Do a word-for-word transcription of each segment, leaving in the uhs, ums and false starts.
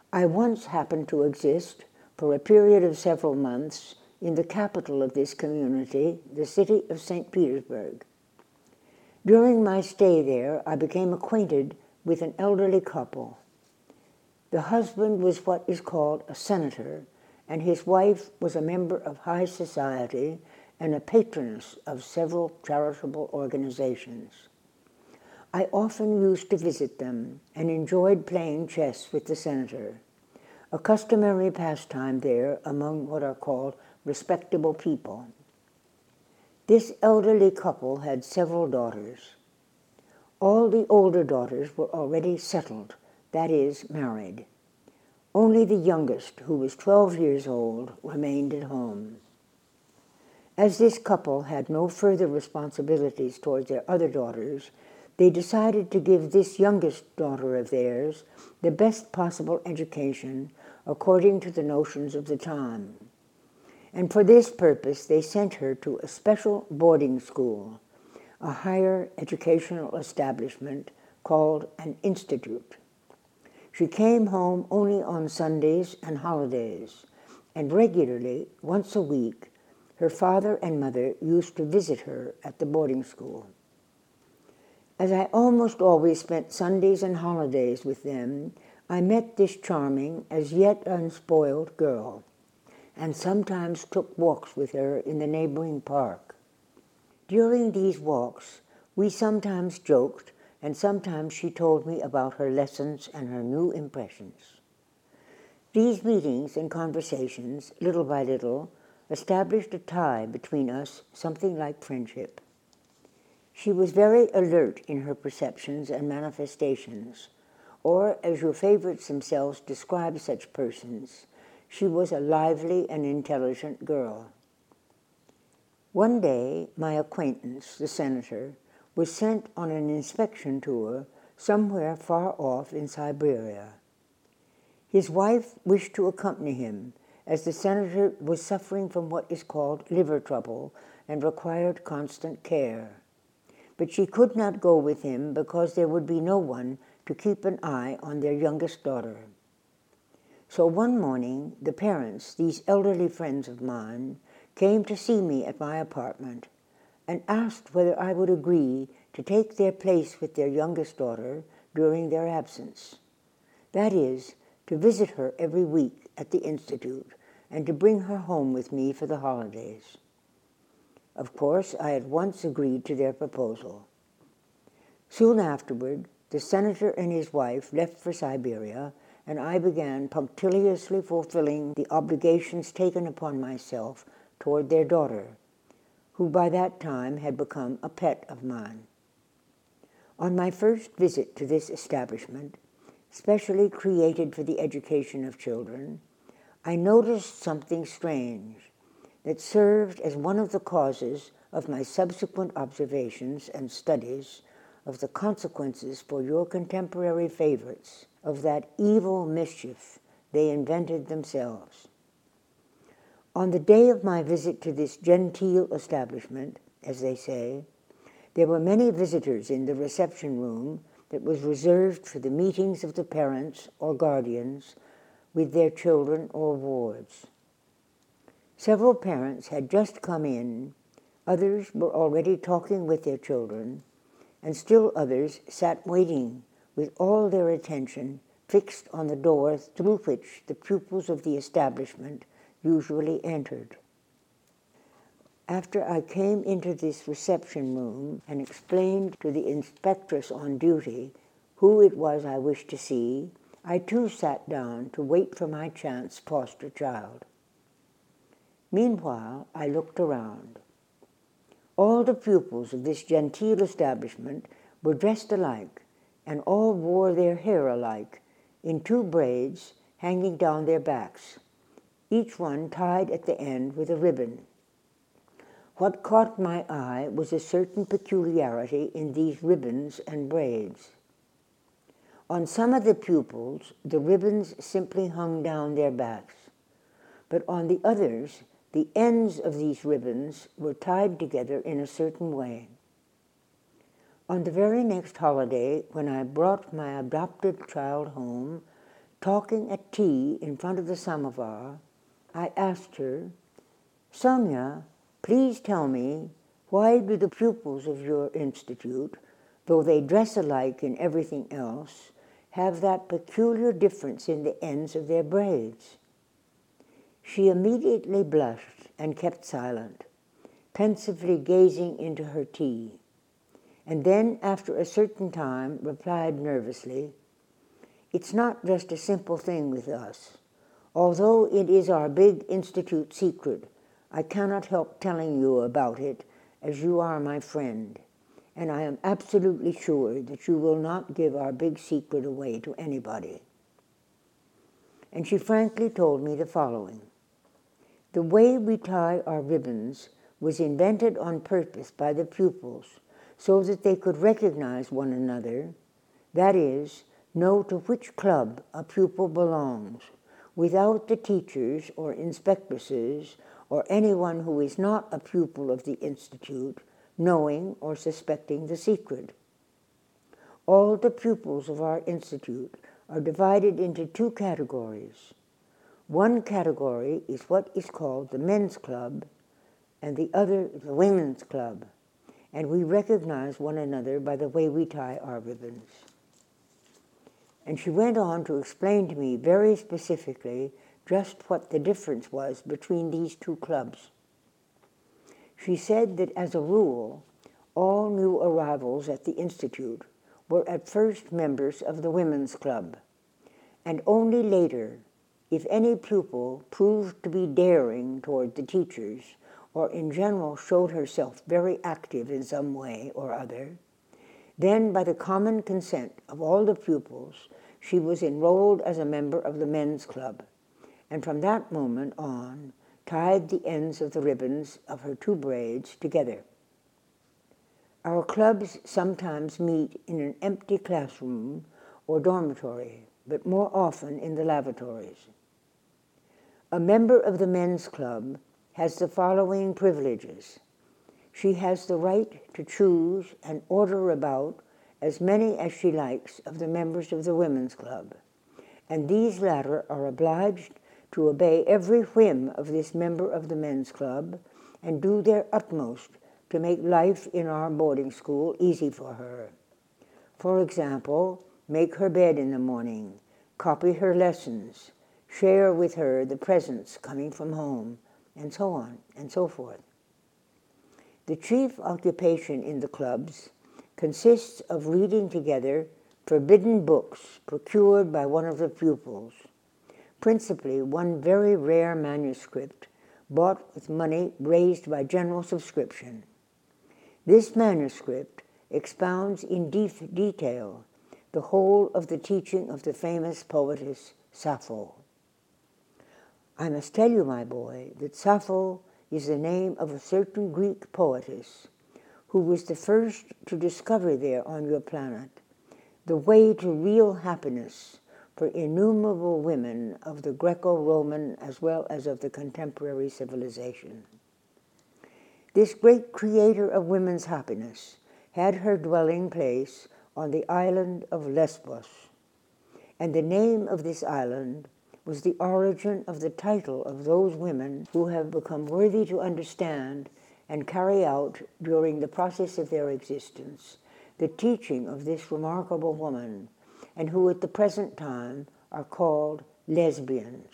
I once happened to exist for a period of several months in the capital of this community, the city of Saint Petersburg. During my stay there, I became acquainted with an elderly couple. The husband was what is called a senator, and his wife was a member of high society and a patroness of several charitable organizations. I often used to visit them and enjoyed playing chess with the senator, a customary pastime there among what are called respectable people. This elderly couple had several daughters. All the older daughters were already settled, that is, married. Only the youngest, who was twelve years old, remained at home. As this couple had no further responsibilities towards their other daughters, they decided to give this youngest daughter of theirs the best possible education according to the notions of the time. And for this purpose, they sent her to a special boarding school, a higher educational establishment called an institute. She came home only on Sundays and holidays, and regularly, once a week, her father and mother used to visit her at the boarding school. As I almost always spent Sundays and holidays with them, I met this charming, as yet unspoiled girl, and sometimes took walks with her in the neighboring park. During these walks, we sometimes joked, and sometimes she told me about her lessons and her new impressions. These meetings and conversations, little by little, established a tie between us, something like friendship. She was very alert in her perceptions and manifestations, or, as your favorites themselves describe such persons, she was a lively and intelligent girl. One day, my acquaintance, the senator, was sent on an inspection tour somewhere far off in Siberia. His wife wished to accompany him, as the senator was suffering from what is called liver trouble and required constant care. But she could not go with him because there would be no one to keep an eye on their youngest daughter. So one morning, the parents, these elderly friends of mine, came to see me at my apartment and asked whether I would agree to take their place with their youngest daughter during their absence. That is, to visit her every week at the institute and to bring her home with me for the holidays. Of course, I at once agreed to their proposal. Soon afterward, the senator and his wife left for Siberia, and I began punctiliously fulfilling the obligations taken upon myself toward their daughter, who by that time had become a pet of mine. On my first visit to this establishment, specially created for the education of children, I noticed something strange that served as one of the causes of my subsequent observations and studies of the consequences for your contemporary favorites of that evil mischief they invented themselves. On the day of my visit to this genteel establishment, as they say, there were many visitors in the reception room that was reserved for the meetings of the parents or guardians with their children or wards. Several parents had just come in, others were already talking with their children, and still others sat waiting with all their attention fixed on the door through which the pupils of the establishment usually entered. After I came into this reception room and explained to the inspectress on duty who it was I wished to see, I too sat down to wait for my chance foster child. Meanwhile, I looked around. All the pupils of this genteel establishment were dressed alike, and all wore their hair alike, in two braids hanging down their backs, each one tied at the end with a ribbon. What caught my eye was a certain peculiarity in these ribbons and braids. On some of the pupils, the ribbons simply hung down their backs, but on the others, the ends of these ribbons were tied together in a certain way. On the very next holiday, when I brought my adopted child home, talking at tea in front of the samovar, I asked her, "Sonia, please tell me, why do the pupils of your institute, though they dress alike in everything else, have that peculiar difference in the ends of their braids?" She immediately blushed and kept silent, pensively gazing into her tea, and then, after a certain time, replied nervously, "It's not just a simple thing with us. Although it is our big institute secret, I cannot help telling you about it, as you are my friend, and I am absolutely sure that you will not give our big secret away to anybody." And she frankly told me the following. The way we tie our ribbons was invented on purpose by the pupils so that they could recognize one another, that is, know to which club a pupil belongs, without the teachers or inspectresses or anyone who is not a pupil of the Institute knowing or suspecting the secret. All the pupils of our Institute are divided into two categories. One category is what is called the men's club, and the other the women's club, and we recognize one another by the way we tie our ribbons. And she went on to explain to me very specifically just what the difference was between these two clubs. She said that as a rule, all new arrivals at the Institute were at first members of the women's club, and only later, if any pupil proved to be daring toward the teachers, or in general showed herself very active in some way or other, then by the common consent of all the pupils, she was enrolled as a member of the men's club, and from that moment on tied the ends of the ribbons of her two braids together. Our clubs sometimes meet in an empty classroom or dormitory, but more often in the lavatories. A member of the men's club has the following privileges. She has the right to choose and order about as many as she likes of the members of the women's club, and these latter are obliged to obey every whim of this member of the men's club and do their utmost to make life in our boarding school easy for her. For example, make her bed in the morning, copy her lessons, share with her the presents coming from home, and so on and so forth. The chief occupation in the clubs consists of reading together forbidden books procured by one of the pupils, principally one very rare manuscript bought with money raised by general subscription. This manuscript expounds in deep detail the whole of the teaching of the famous poetess Sappho. I must tell you, my boy, that Sappho is the name of a certain Greek poetess who was the first to discover there on your planet the way to real happiness for innumerable women of the Greco-Roman as well as of the contemporary civilization. This great creator of women's happiness had her dwelling place on the island of Lesbos, and the name of this island was the origin of the title of those women who have become worthy to understand and carry out during the process of their existence the teaching of this remarkable woman, and who at the present time are called lesbians.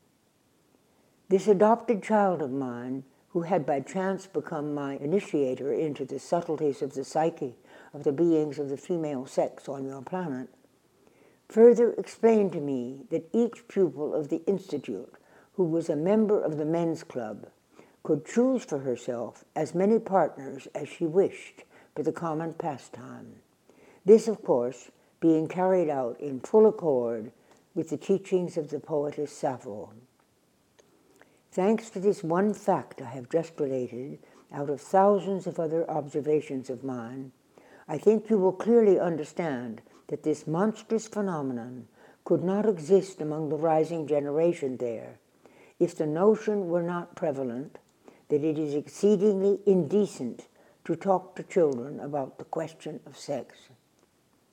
This adopted child of mine, who had by chance become my initiator into the subtleties of the psyche of the beings of the female sex on your planet, further explained to me that each pupil of the Institute who was a member of the men's club could choose for herself as many partners as she wished for the common pastime. This, of course, being carried out in full accord with the teachings of the poetess Sappho. Thanks to this one fact I have just related, out of thousands of other observations of mine, I think you will clearly understand that this monstrous phenomenon could not exist among the rising generation there if the notion were not prevalent that it is exceedingly indecent to talk to children about the question of sex.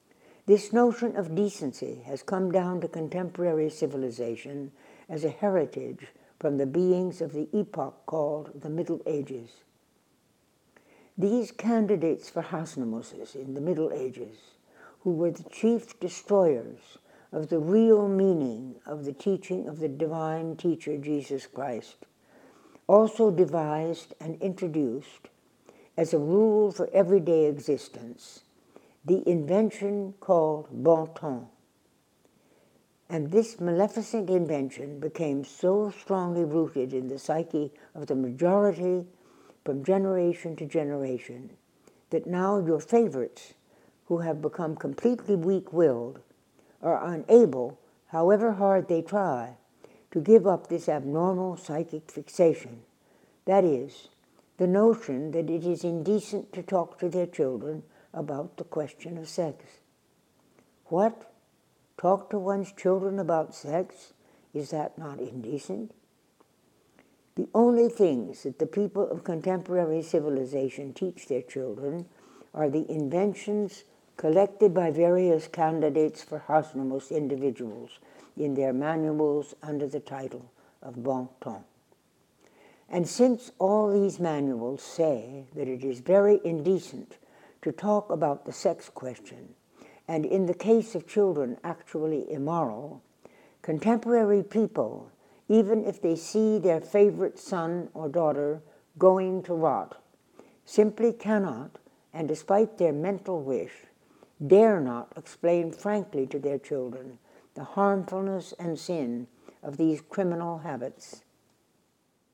This notion of decency has come down to contemporary civilization as a heritage from the beings of the epoch called the Middle Ages. These candidates for Hasmoneses in the Middle Ages, who were the chief destroyers of the real meaning of the teaching of the divine teacher Jesus Christ, also devised and introduced, as a rule for everyday existence, the invention called bon ton. And this maleficent invention became so strongly rooted in the psyche of the majority from generation to generation that now your favorites, who have become completely weak-willed, are unable, however hard they try, to give up this abnormal psychic fixation. That is, the notion that it is indecent to talk to their children about the question of sex. What? Talk to one's children about sex? Is that not indecent? The only things that the people of contemporary civilization teach their children are the inventions collected by various candidates for Hasmoneses individuals in their manuals under the title of bon ton. And since all these manuals say that it is very indecent to talk about the sex question, and in the case of children actually immoral, contemporary people, even if they see their favorite son or daughter going to rot, simply cannot, and despite their mental wish, dare not explain frankly to their children the harmfulness and sin of these criminal habits.